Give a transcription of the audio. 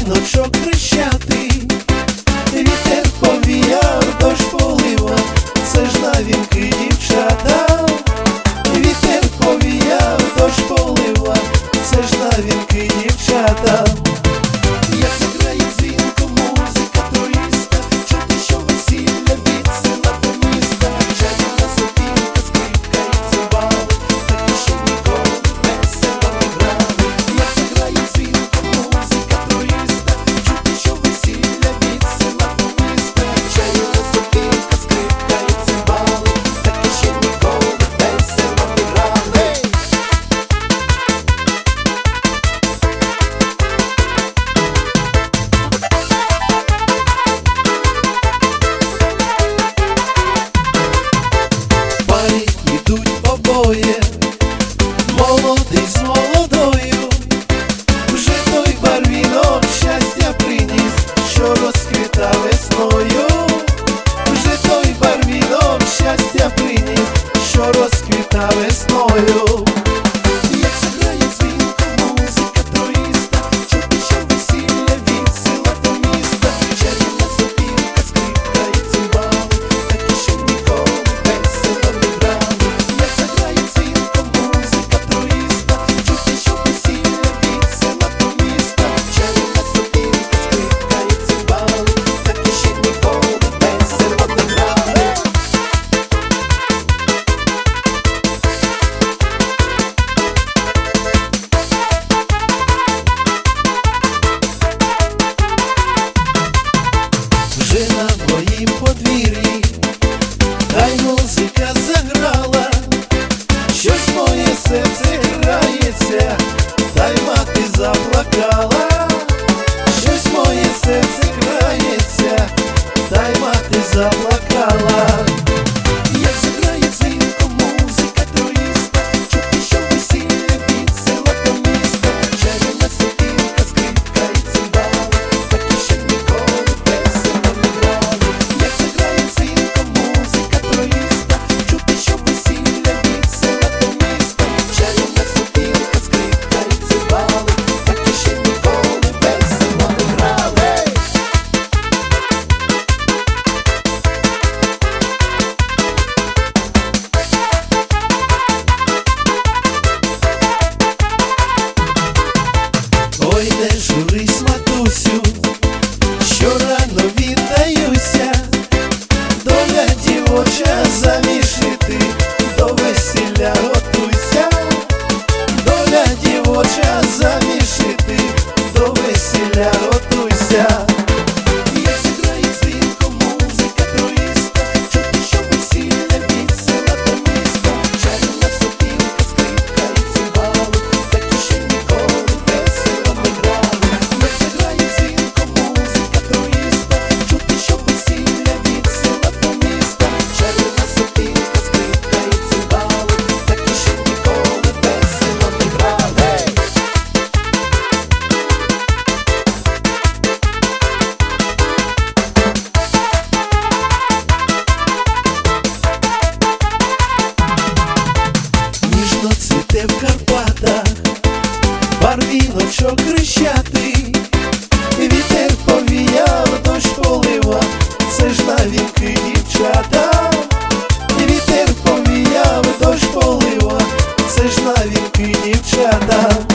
Барвіночок хрещатий, вітер повіяв, дощ поливав, це ж на вінки дівчата. Вітер повіяв, дощ поливав, це ж на вінки дівчата. Як заграє дзвінко музика троїста, чути, що весілля від села до міста. Чарівна сопілка, скрипка і цимбали, такі ще ніколи весело не грали. Як заграє дзвінко музика троїста, чути, що весілля від села до міста. Чарівна сопілка, скрипка і цимбали, такі ще ніколи весело не грали. Парі йдуть обоє, молодий з молодою. Вже той барвінок щастя приніс, що розквіта весною. Вже той барвінок щастя приніс, що розквіта весною. Як заграє дзвінко музика троїста, чути, що весілля від села до міста. Чарівна сопілка, скрипка і цимбали, такі ще ніколи весело не грали. Як заграє дзвінко музика троїста, чути, що весілля від села до міста. Чарівна сопілка, скрипка і цимбали, такі ще ніколи весело не грали. Вже на моїм подвір'ї хай музика заграла, щось моє серце грається, та й мати заплакала. Щось моє серце грається, та й мати заплакала. Як заграє дзвінко музика троїста, чути, що весілля від села до міста. Чарівна сопілка, скрипка і цимбали, такі ще ніколи весело не грали. Як заграє дзвінко музика троїста, чути, що весілля від села до міста. Чарівна сопілка, скрипка і цимбали, такі ще ніколи весело не грали. Ой, не журись, матусю, що рано віддаюся. Доля дівоча, заміж іти, до весілля готуйся. Доля дівоча, заміж іти, до весілля готуйся. Як заграє дзвінко музика троїста, чути, що весілля від села до міста. Чарівна сопілка, скрипка і цимбали, такі ще ніколи весело не грали. Як заграє дзвінко музика троїста, чути, що весілля від села до міста. Чарівна сопілка, скрипка і цимбали, такі ще ніколи весело не грали. Ніжно цвіте в Карпатах барвіночок хрещатий, вітер повіяв, дощ поливав, це ж на вінки дівчата. Вітер повіяв, дощ поливав, це ж на вінки дівчата.